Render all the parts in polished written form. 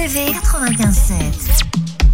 RCV 95.7.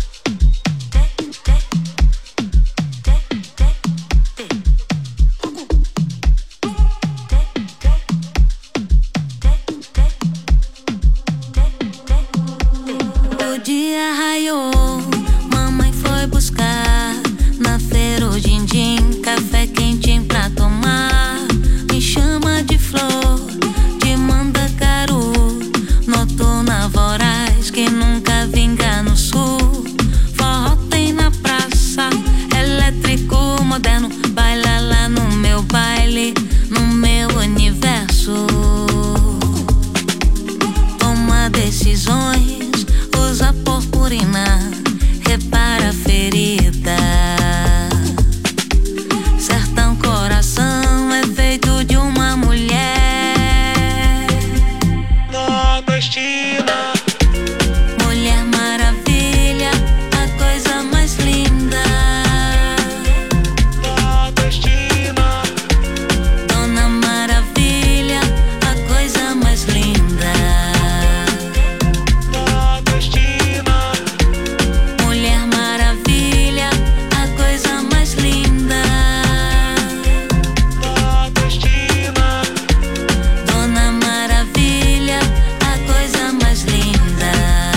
O dia raiou, mamãe foi buscar na feira o din-din, café quentinho pra tomar. Me chama de flor, de mandacaru, noturna voraz que nunca vinga no sul. Forró tem na praça, elétrico moderno, baila lá no meu baile, no meu universo. Toma decisões, usa purpurina, repara a ferida. Sertão coração é feito de uma mulher nordestina. Mulher maravilha, a coisa mais linda. Nordestina. Dona Maravilha, a coisa mais linda. Nordestina. Mulher maravilha, a coisa mais linda. Nordestina. Dona Maravilha, a coisa mais linda.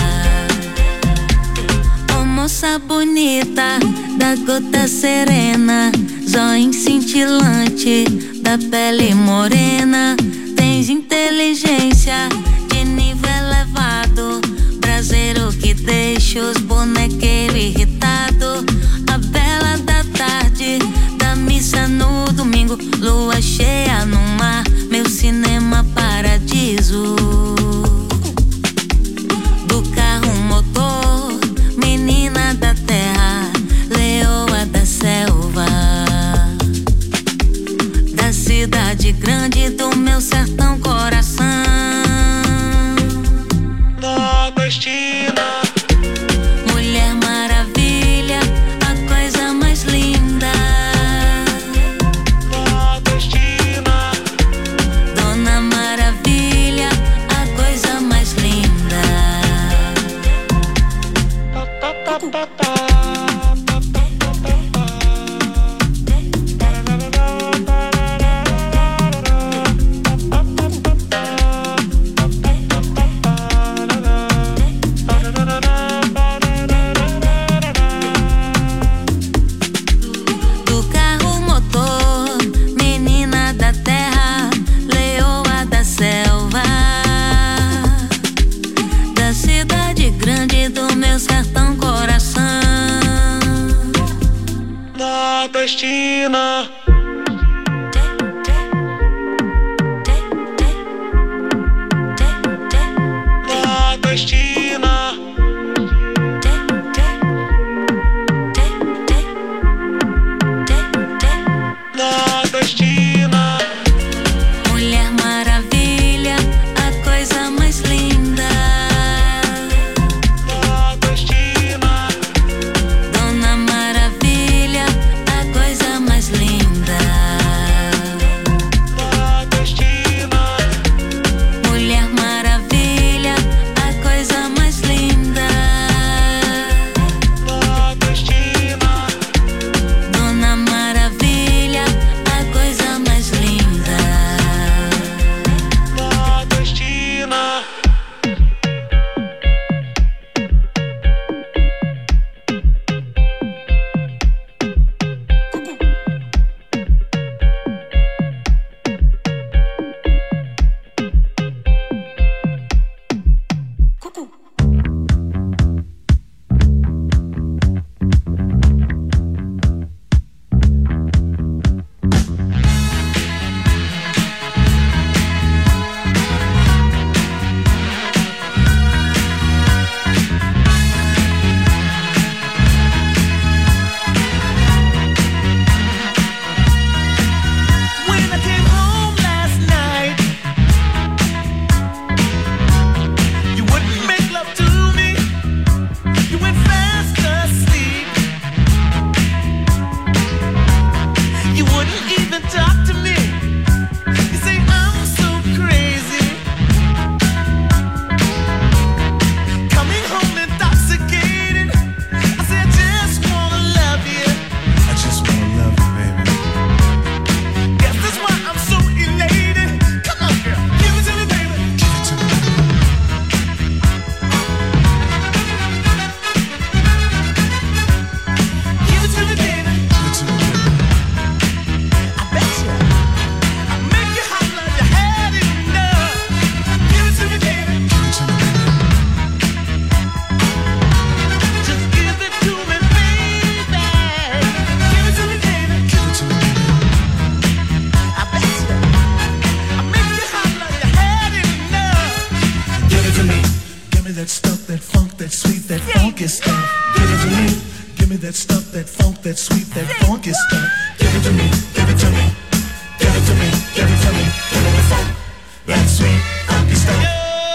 Ô moça bonita, da gota serena, zóio cintilante, da pele morena. Tens inteligência de nível elevado, braseiro que deixa os bonequeiros irritados. A bela da tarde, da missa no domingo, lua cheia no mar, meu cinema paradiso. Do carro motor, menina da terra, leoa da selva, da cidade grande do meu sertão coração. Nordestina. Mulher maravilha, a coisa mais linda. Nordestina. Dona Maravilha, a coisa mais linda. Do carro motor, menina da terra, leoa da selva, da cidade grande do meu sertão coração. Nordestina. Nordestina. Nordestina. Mulher maravilha, a coisa mais linda. Nordestina. Dona Maravilha, a coisa mais linda. me that stuff, that funk, that sweet, that funky stuff. Give it to me. Give me that stuff, that funk, that sweet, that funky stuff. Give it to me. Give it to me. Give it to me. Give it to me. Give me the funk, that sweet, funky stuff.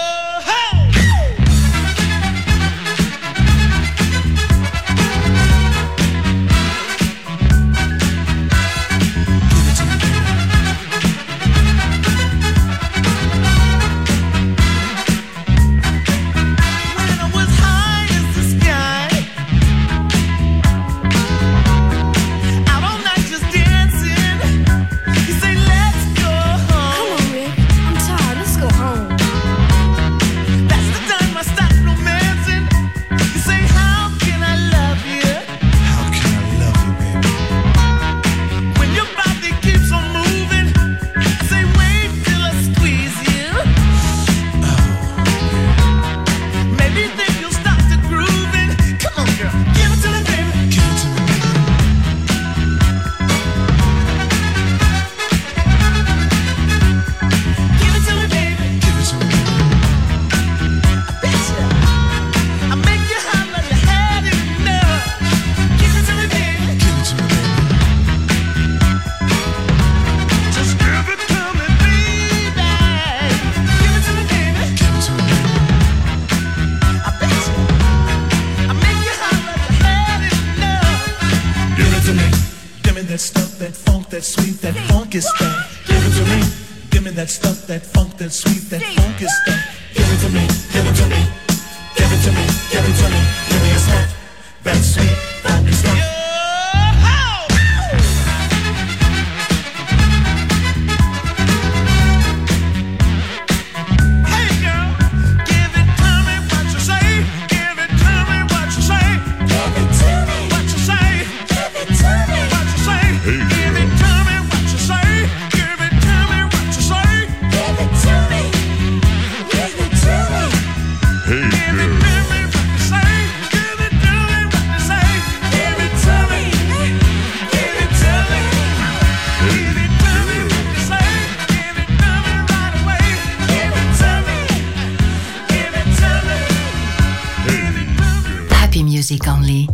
Only.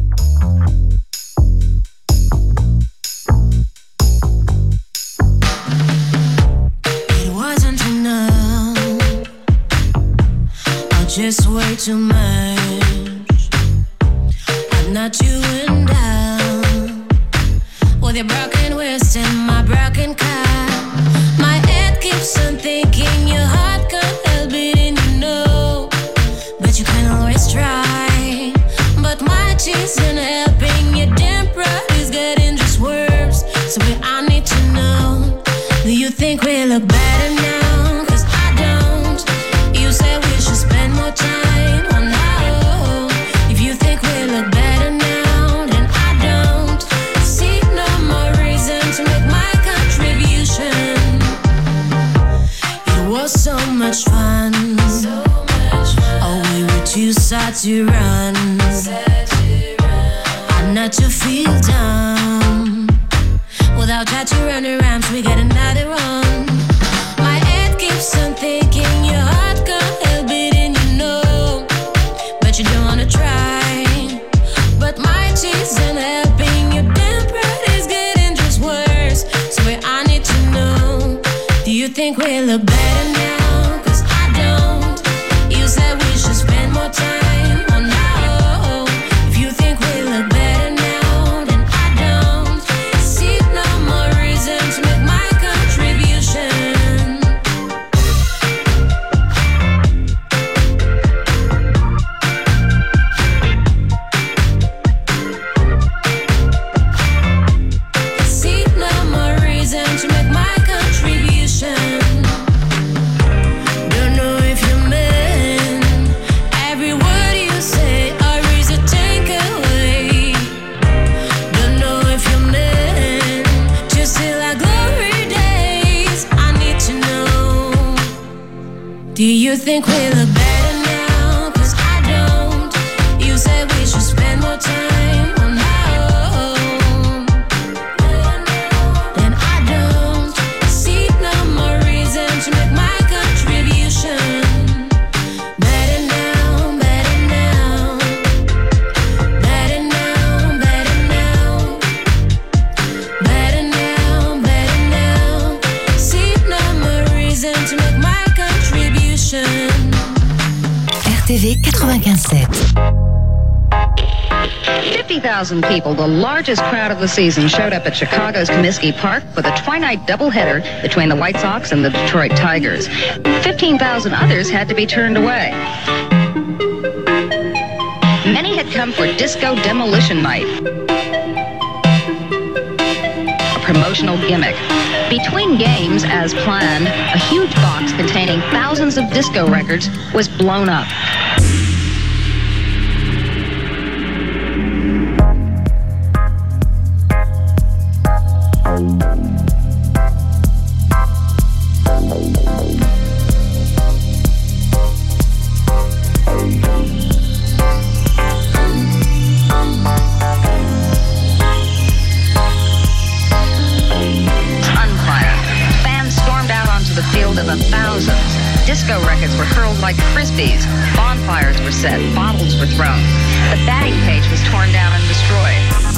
It wasn't enough, or just way too much. I'm not you and down with your broken wrist and my broken car. My head keeps on thinking your heart can't help it, and you know, but you can always try. But my cheese ain't helping, your damn pride is getting just worse. So I need to know, do you think we look better now? Cause I don't. You said we should spend more time. Oh no, if you think we look better now, then I don't see no more reason to make my contribution. It was so much fun, oh we were too sad to run. I'm not to feel dumb. Without trying to run around, so we get another run. My head keeps on thinking your heart can't help it, and you know, but you don't wanna try. But my cheese ain't helping, your damn pride is getting just worse. So I need to know, do you think we look better now? Cause I don't. You said we should spend more time. Do you think we look better now? Cause I don't. You said we should spend more time. Oh no, then I don't see no more reason to make my contribution. Better now, RTV 95.7. 50,000 people, the largest crowd of the season, showed up at Chicago's Comiskey Park for the twilight doubleheader between the White Sox and the Detroit Tigers. 15,000 others had to be turned away. Many had come for Disco Demolition Night, a promotional gimmick. Between games, as planned, a huge box containing thousands of disco records was blown up. Disco records were hurled like frisbees. Bonfires were set. Bottles were thrown. The batting cage was torn down and destroyed.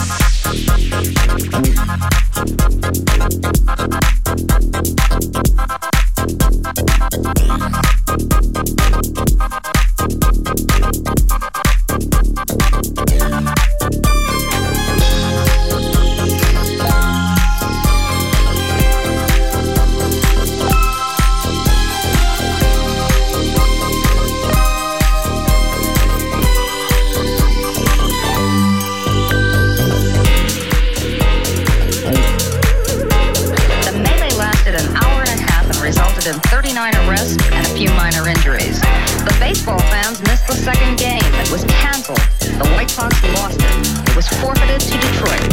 In 39 arrests and a few minor injuries. The baseball fans missed the second game. It was canceled. The White Sox lost it. It was forfeited to Detroit.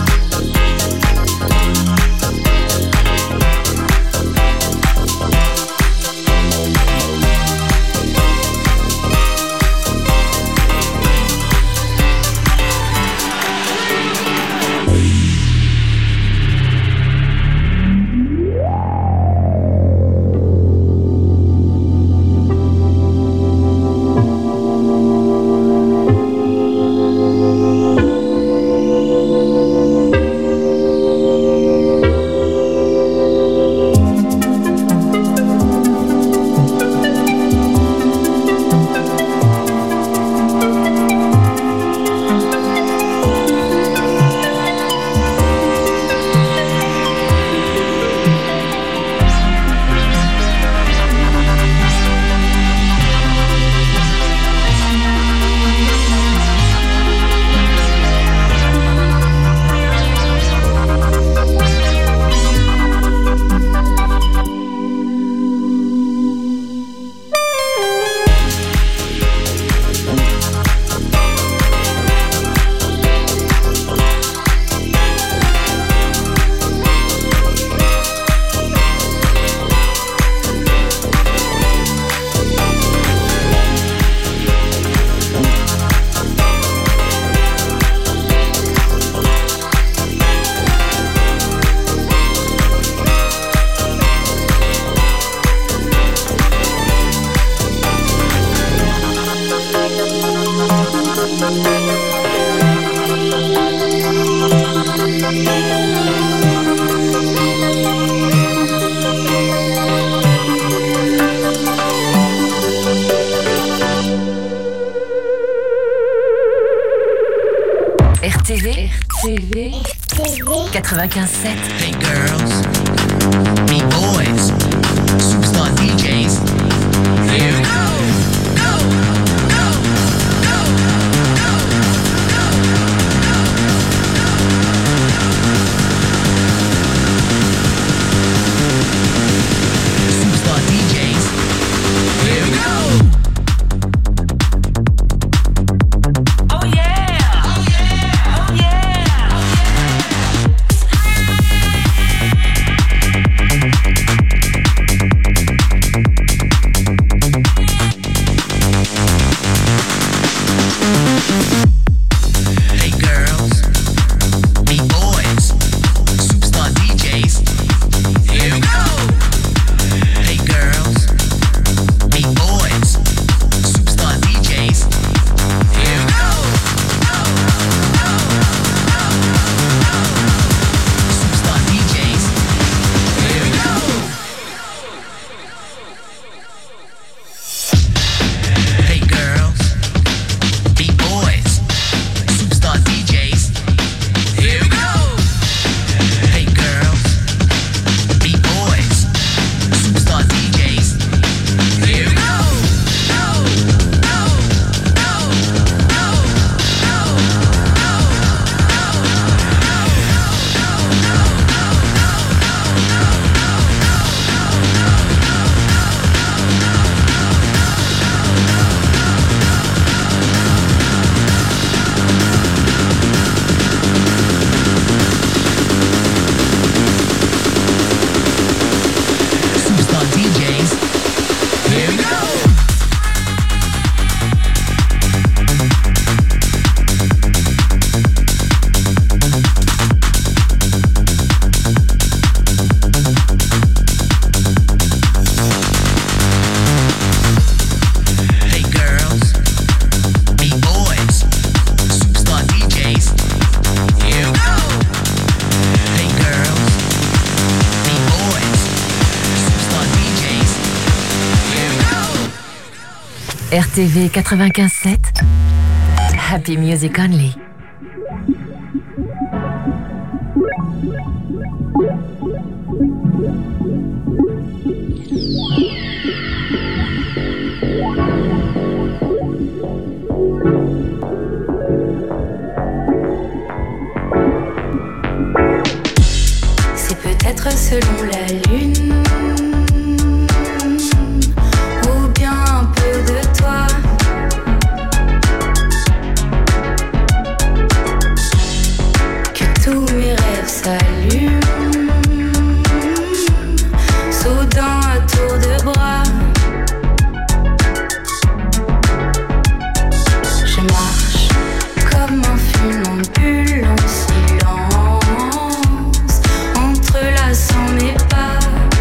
RTV 95.7. Hey girls, me boys, superstar DJs. Here we go. Superstar DJs. Here we go. RTV 95.7. Happy Music Only. C'est peut-être selon la lune, ou bien un peu de toi, que tous mes rêves s'allument, soudain à tour de bras. Je marche comme un funambule en silence, entrelaçant mes pas.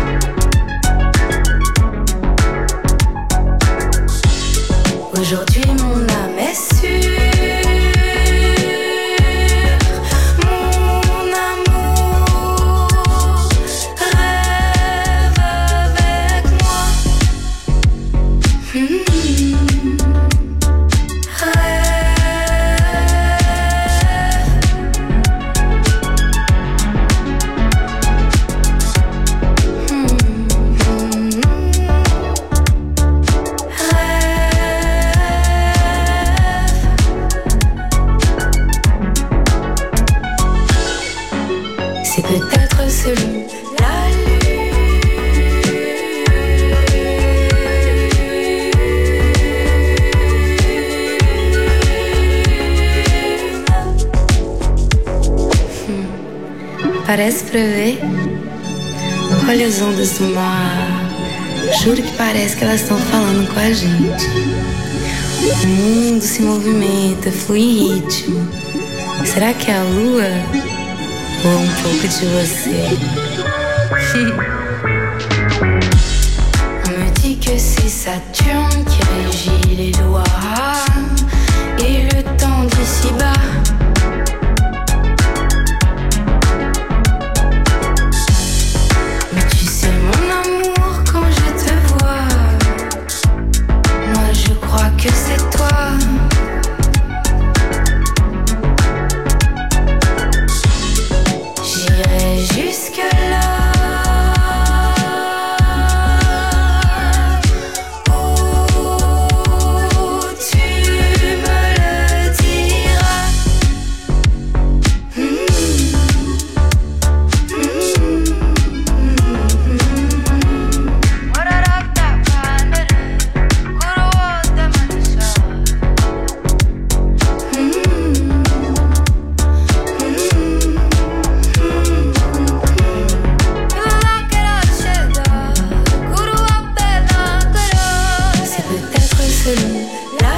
Aujourd'hui mon âme est sûre, mon amour rêve avec moi. C'est peut-être selon la lune. Parece prever. Olha as ondas do mar. Juro que parece que elas estão falando com a gente. O mundo se movimenta, flui em ritmo. Será que é a lua? Ou um pouco de você? On me dit que c'est Saturne qui régit les lois et le temps d'ici-bas. Mais tu sais mon amour, quand je te vois, moi je crois que c'est toi. Jusque-là où tu me le diras. C'est peut-être selon la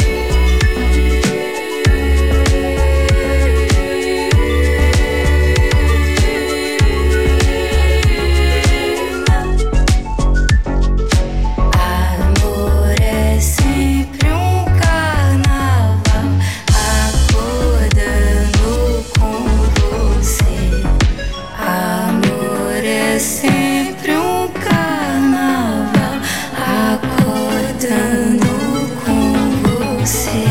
Amor é sempre carnaval, acordando com você. Amor é sempre carnaval, acordando com você.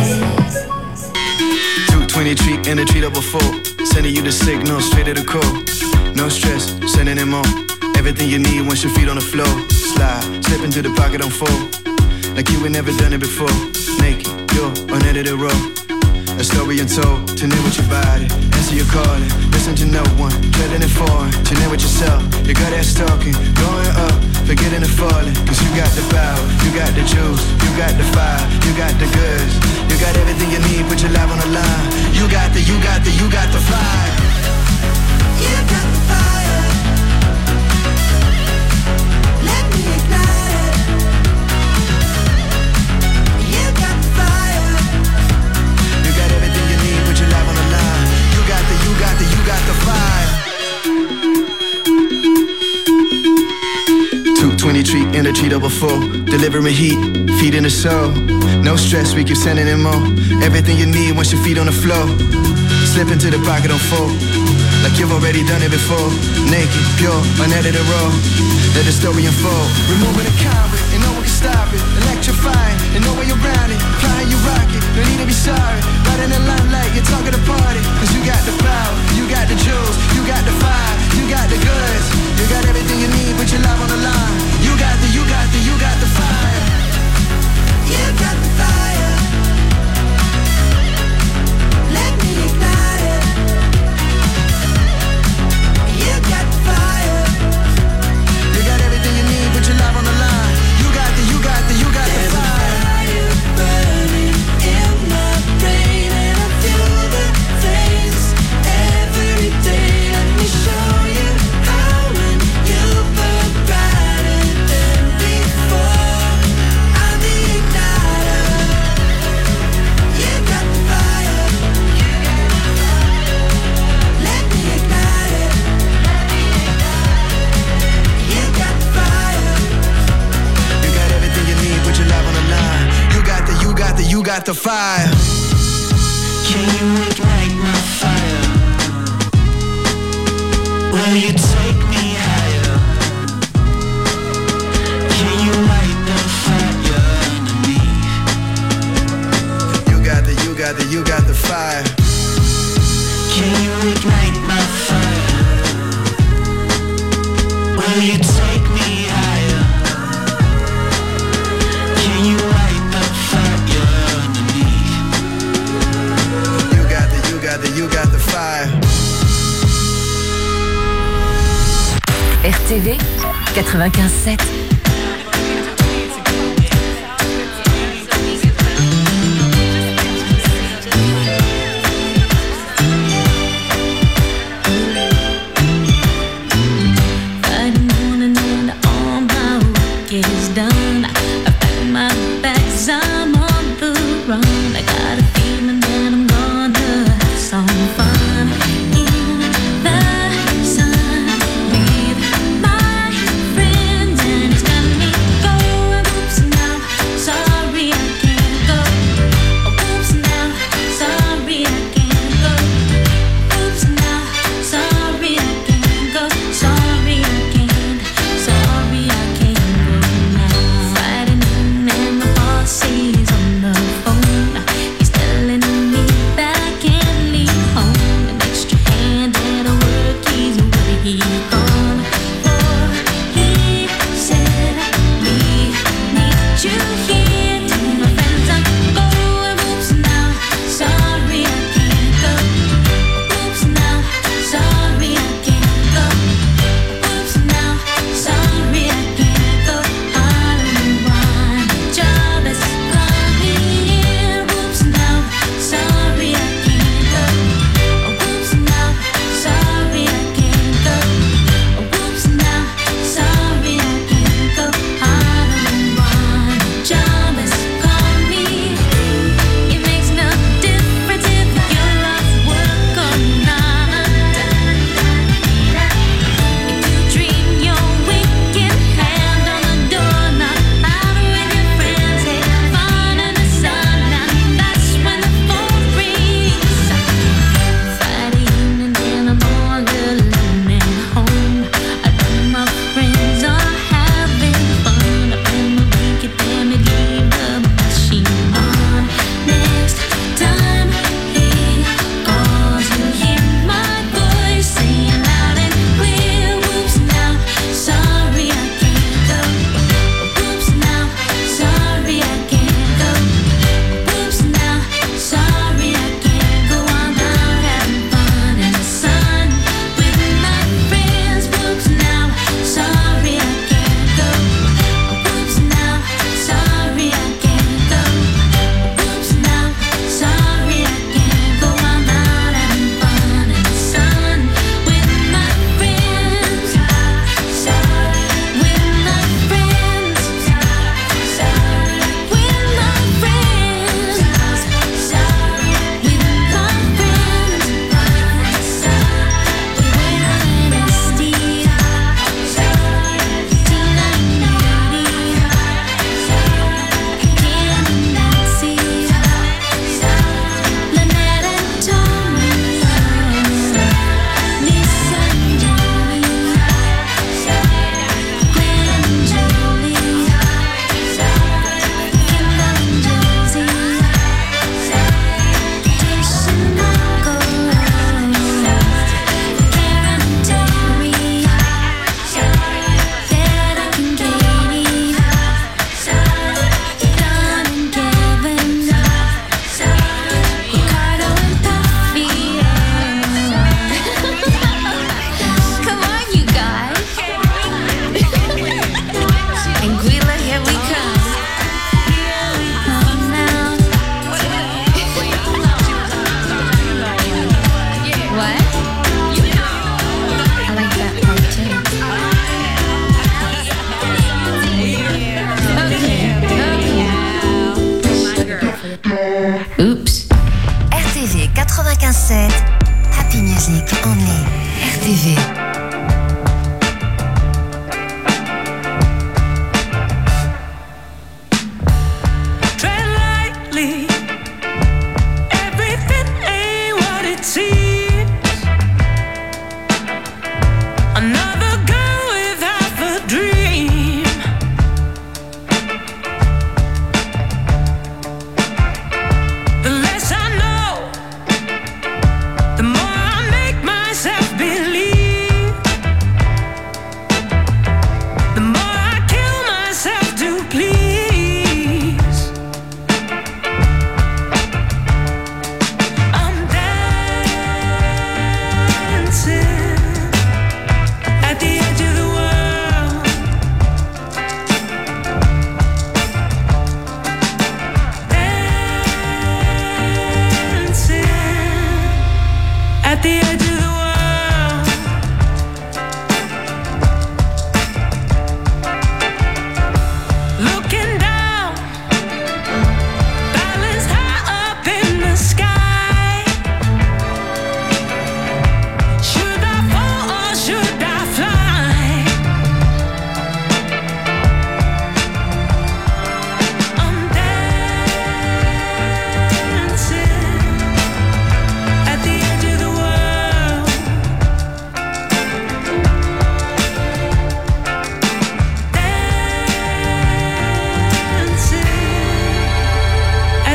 220 treat in a treat up before. Sending you the signal straight to the core. No stress, sending it more. Everything you need once your feet on the floor. Slide, slip into the pocket on four. Like you ain't never done it before. Naked, you're unedited raw. A story untold, tune in with your body. Answer your calling, listen to no one. Drilling and foreign, tune in with yourself. You got that stalking, going up, forgetting and falling. Cause you got the power, you got the juice, you got the fire, you got the goods. You got everything you need, put your life on the line. You got the fire. You got the fire. Let me ignite it. You got the fire. You got everything you need, put your life on the line. You got the fire. 220 treat in a treat up before. Delivering heat, feeding the soul. No stress, we keep sending in more. Everything you need once your feet on the floor. Slip into the pocket on four. Like you've already done it before. Naked, pure, unedited raw. Let the story unfold. Removing the concrete, and no one can stop it. Electrifying, and no way you're got the fire. Can you ignite my fire? Will you take me higher? Can you light the fire underneath? You got the fire. Can you ignite my fire? Will you take me higher? Can you light the fire underneath? You got the fire. RTV 95.7. Oops. RTV 95.7. Happy Music Only. RTV. Tread lightly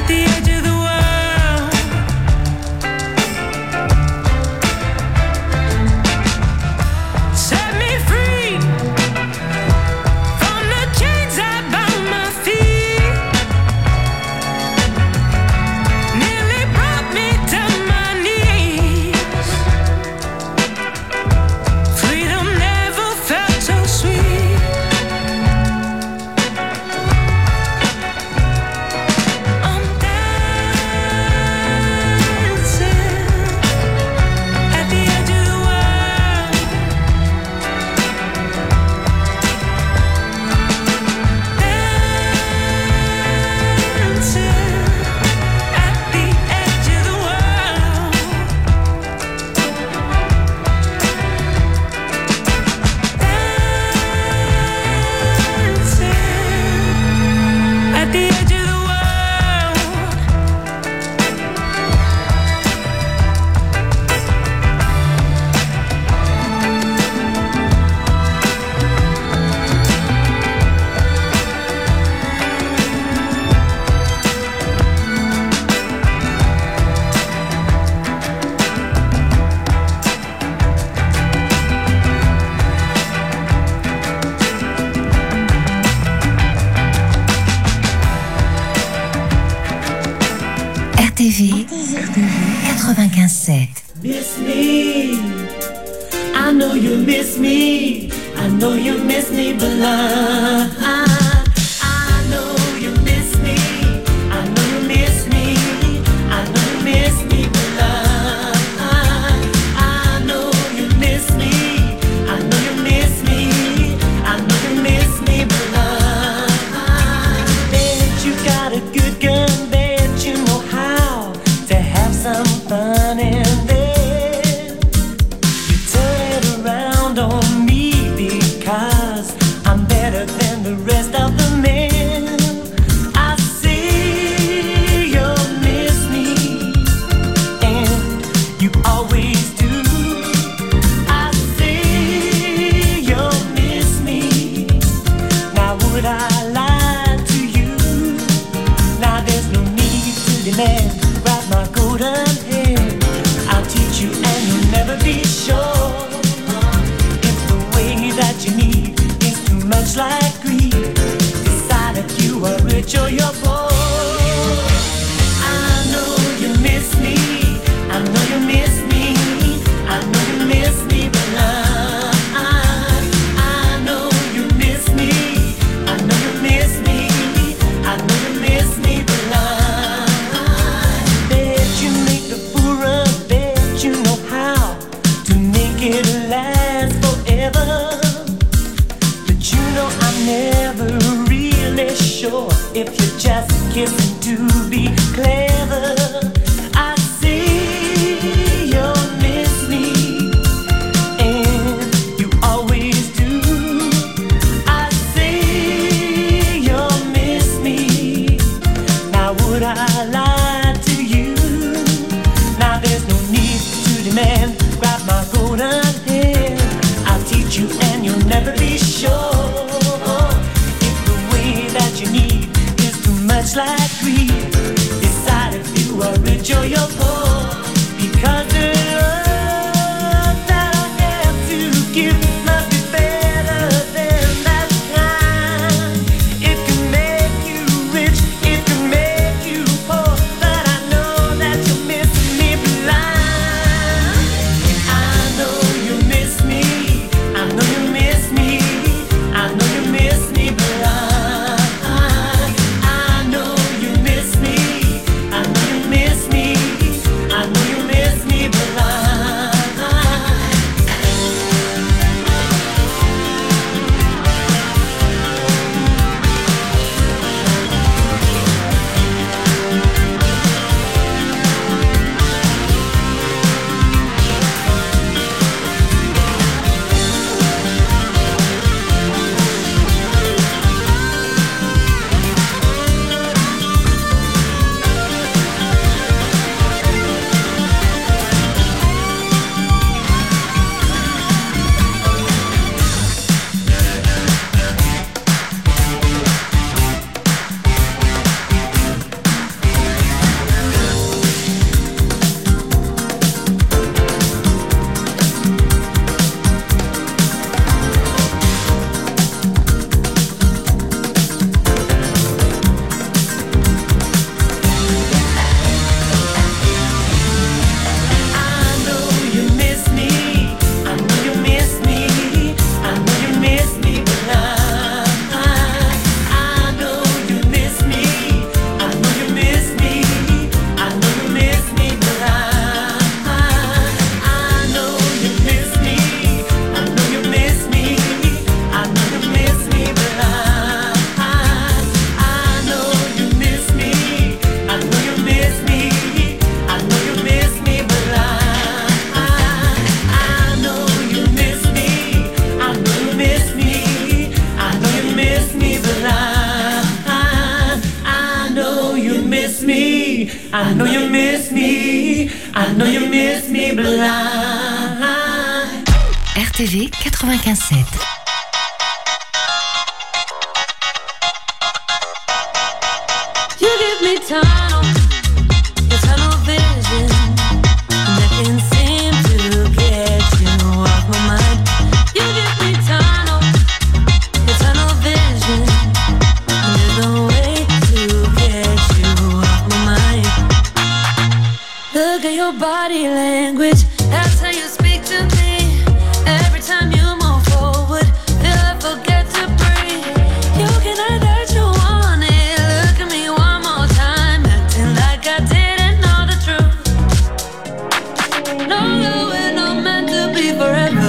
RTV 95.7. Miss me, I know you miss me, I know you miss me, but I know you miss me, I know you miss me, I know you miss me, but I know you miss me, I know you miss me, I know you miss me, but bet you got a good gun, bet you know how to have some fun in there. You turn it around on me because I'm better than the rest of the men. I see you miss me, and you always do. I see you miss me. Now would I lie to you? Now there's no need to demand. Grab my golden hand, I'll teach you and you'll never be sure. If the way that you need is too much like greed, decide if you are rich or you're poor. I know you miss me, I know you miss me, I know you miss me, but I know you miss me, I know you miss me, I know you miss me, but bet you make the fool run, bet you know how to make it last forever. But you know I'm never really sure if you're just kissing to be clever. I see you miss me, and you always do. I see you miss me. Now would I lie to you? Now there's no need to demand. Grab my golden hand, I'll teach you and you'll never be sure. If the way that you need is too much like greed, decide if you are rich or you're poor. Because the love that I have to give must be better than that kind. It can make you rich, it can make you poor, but I know that you're missing me blind. I know you miss me, I know you miss me, I know you miss me, but I know you miss me, I know you miss me, I know you miss me, miss me. I know you miss me. I know you miss me blind. RTV 95.7. You give me tunnel vision, and I can't seem to get you off my mind. You give me tunnel vision, and there's no way to get you off my mind. Look at your body language, that's how you speak to me. Every time you move forward, feel I forget to breathe. You can hide that you want it. Look at me one more time, acting like I didn't know the truth. Know that we're not meant to be forever.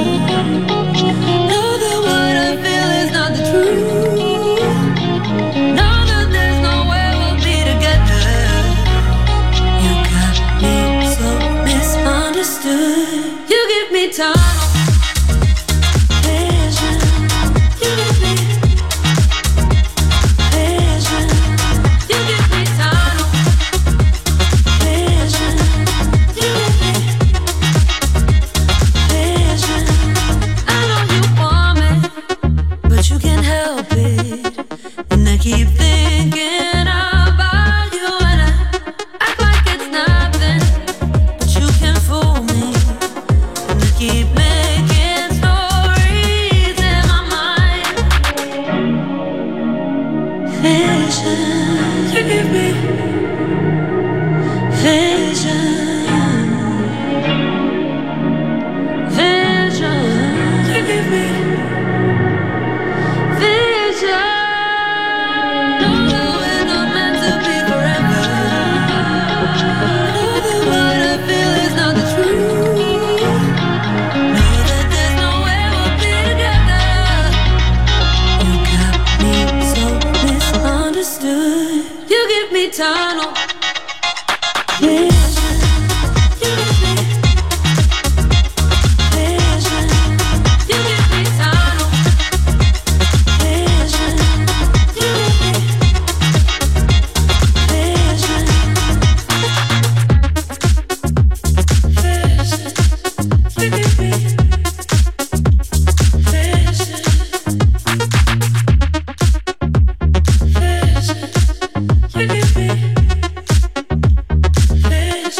Know that what I feel is not the truth. Know that there's no way we'll be together. You got me so misunderstood. You give me time. Keep thinking about you and I act like it's nothing, but you can fool me. And I keep making stories in my mind. Vision, you give me vision. Vision, you give me vision. Tunnel vision, you give me vision, you give me tunnel vision, you give me vision, vision, you give me vision, you give me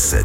96.7.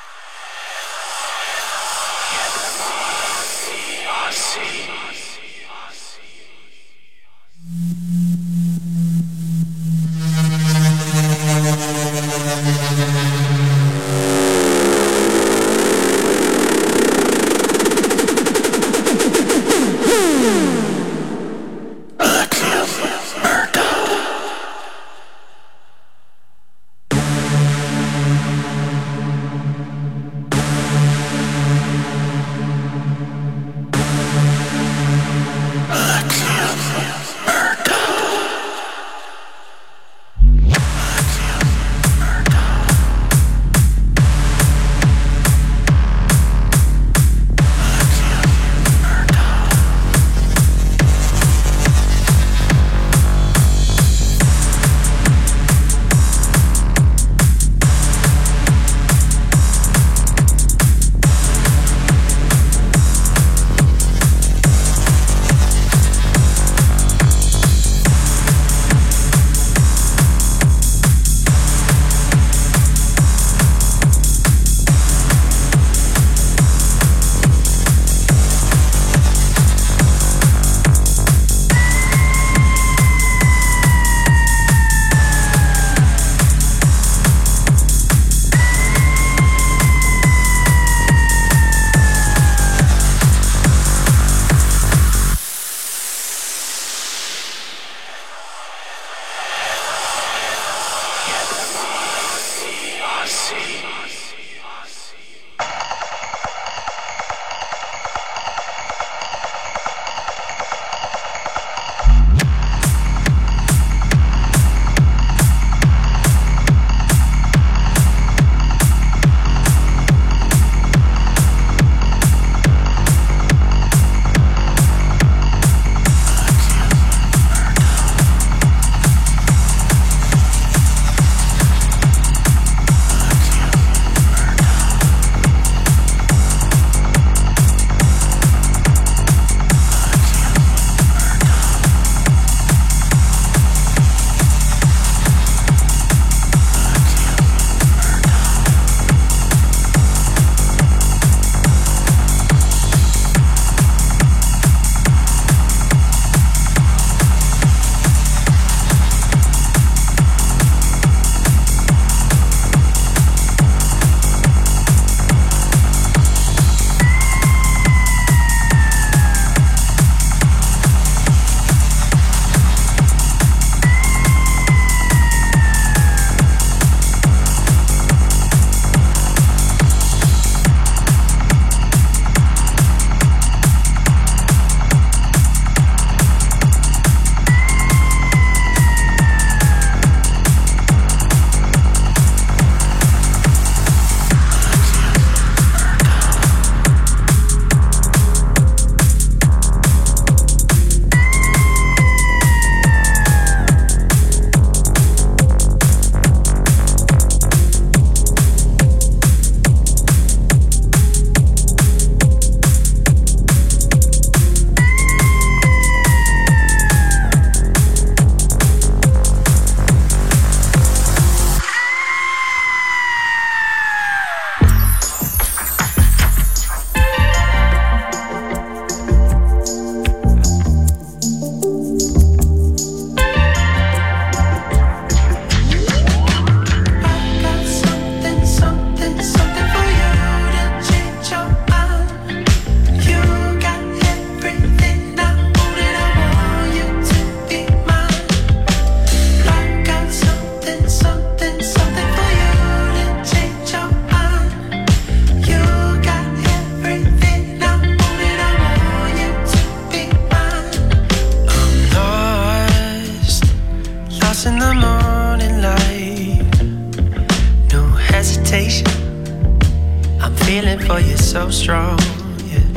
for you so strong, yeah.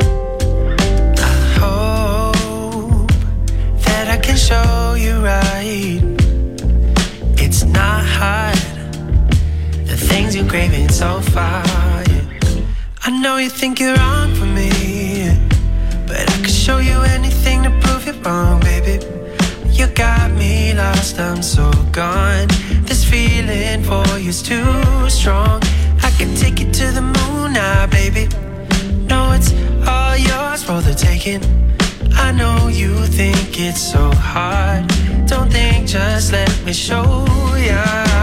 I hope that I can show you right. It's not hard, the things you're craving so far, yeah. I know you think you're wrong for me, yeah. But I can show you anything to prove you're wrong, baby. You got me lost, I'm so gone. This feeling for you's too strong. I can take you to the moon now, baby. No, it's all yours for the taking. I know you think it's so hard. Don't think, just let me show ya.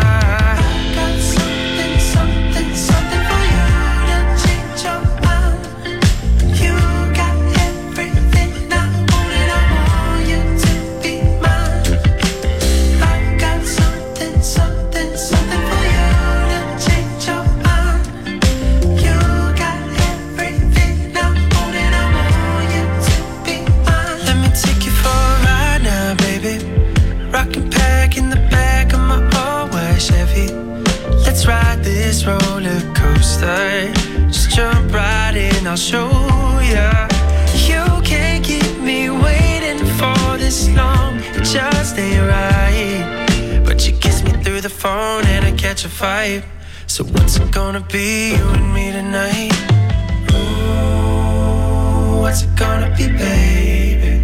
Roller coaster, just jump right in, I'll show ya. You can't keep me waiting for this long, it just ain't right. But you kiss me through the phone and I catch a vibe. So what's it gonna be, you and me tonight? Ooh, what's it gonna be, baby?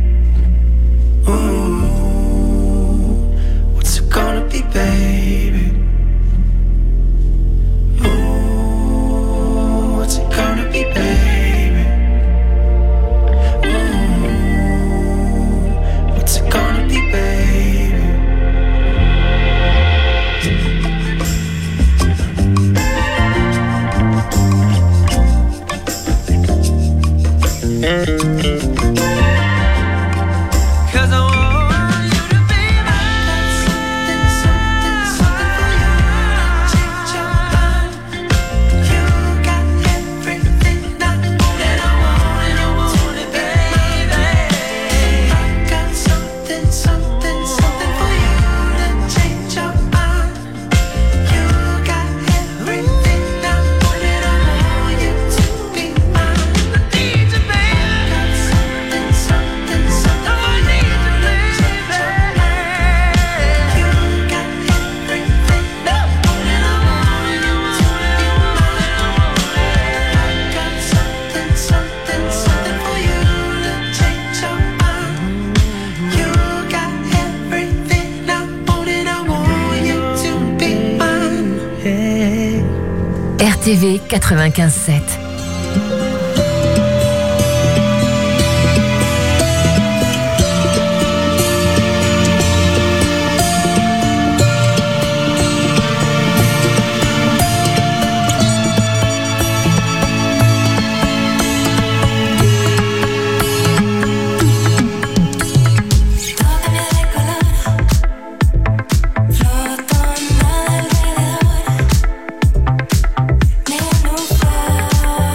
Ooh, what's it gonna be, baby? What's it gonna be, baby? Ooh, what's it gonna be, baby? Cause I want you to be mine. Something for you to change your mind. You got everything I want and I want it, baby. I got something for you to change your mind. You got everything I want and I want you to be mine. I need you, baby. I got something for you to change your mind. You got everything I want and I want you to be mine. I got something for you to change your mind. You got everything I want and I want you to be mine. RTV 95.7. Tócame de color, flotando alrededor. Nénuphar.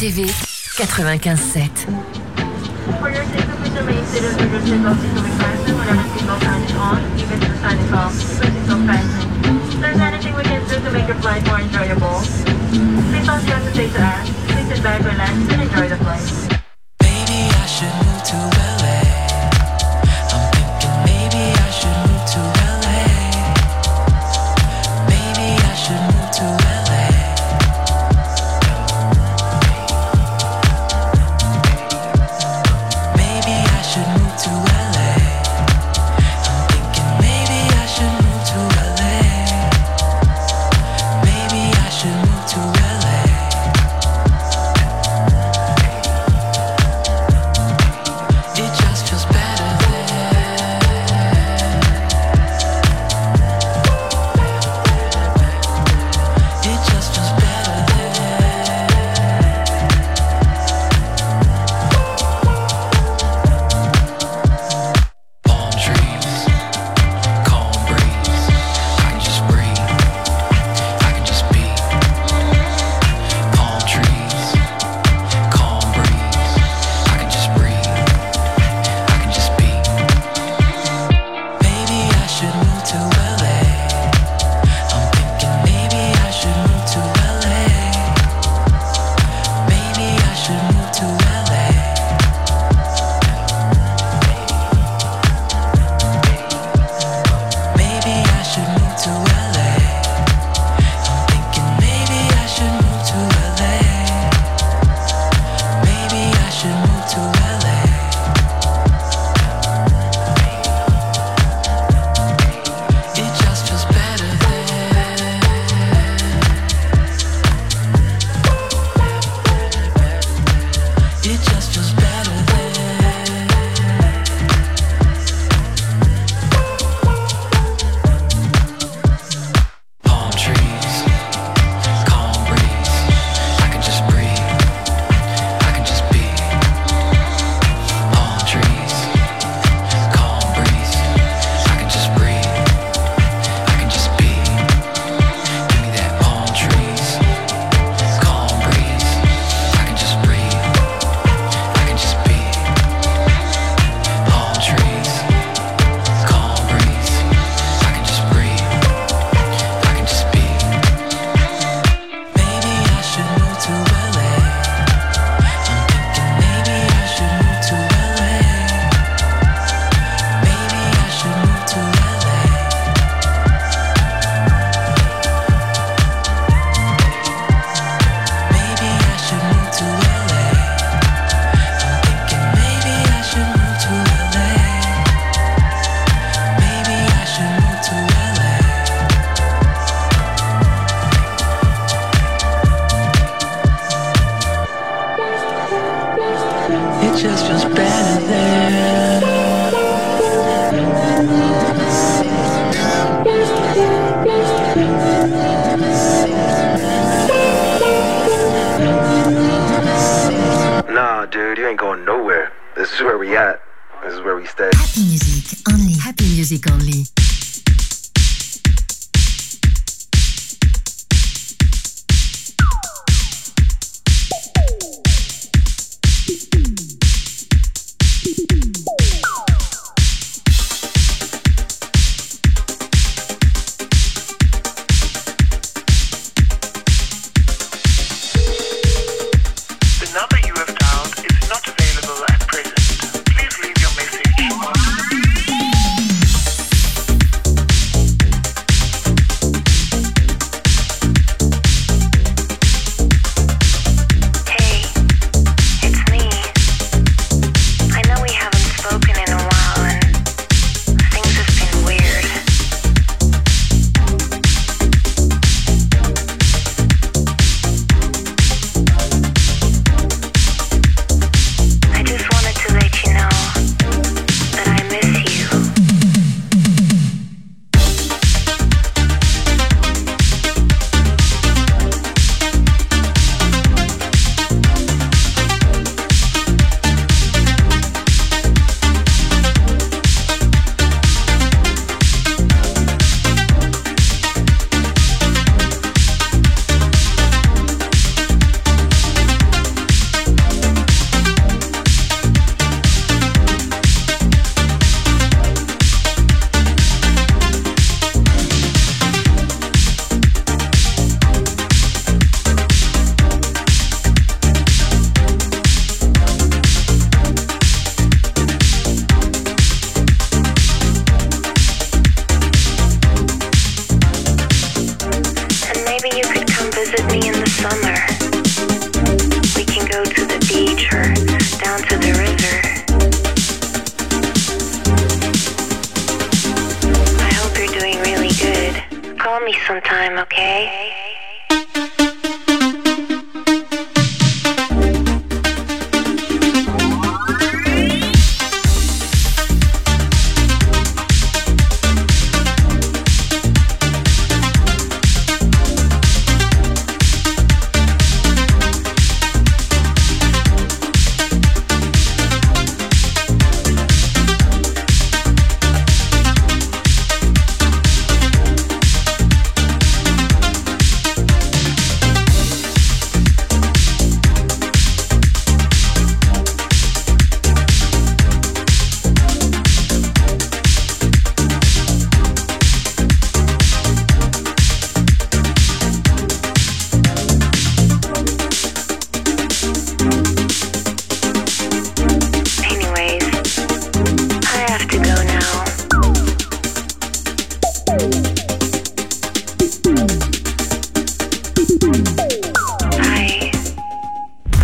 TV 95.7. For your safety, please remain seated with your seatbelt securely fastened whenever seatbelt sign is on, even if the sign is off. Keep your seatbelt fastened. If there's anything we can do to make your flight more enjoyable, please don't hesitate to ask. Please sit back, relax, and enjoy the flight. Maybe I should move to LA. I'm thinking maybe I should move to LA. Maybe I should move to LA. Maybe I should move to LA. I'm thinking maybe I should move to LA. Maybe I should move to LA. It just feels better there. It just feels better there. Palm trees, calm breeze. I can just breathe. I can just be. Palm trees, calm breeze. I can just breathe. I can just be. Maybe I should move to LA. I'm thinking maybe I should move to LA. Maybe I should move to LA. Maybe I should move to LA. I'm thinking maybe I should move to LA. Maybe I should move to LA. It just feels better there. It just feels better there. Palm trees, calm breeze. I can just breathe. I can just be. Palm trees, calm breeze. I can just breathe. I can just be. Give me that palm trees, calm breeze. I can just breathe. I can just be. Palm trees, calm breeze. I can just breathe. I can just be. Maybe I should move to LA. I'm thinking maybe I should move to LA. Maybe I should move to LA. Maybe I should move to LA. I'm thinking maybe I should move to LA. Maybe I should move to LA. It just feels better there. Nah, dude, you ain't going nowhere. This is where we at. This is where we stay. Happy music only. Happy music only.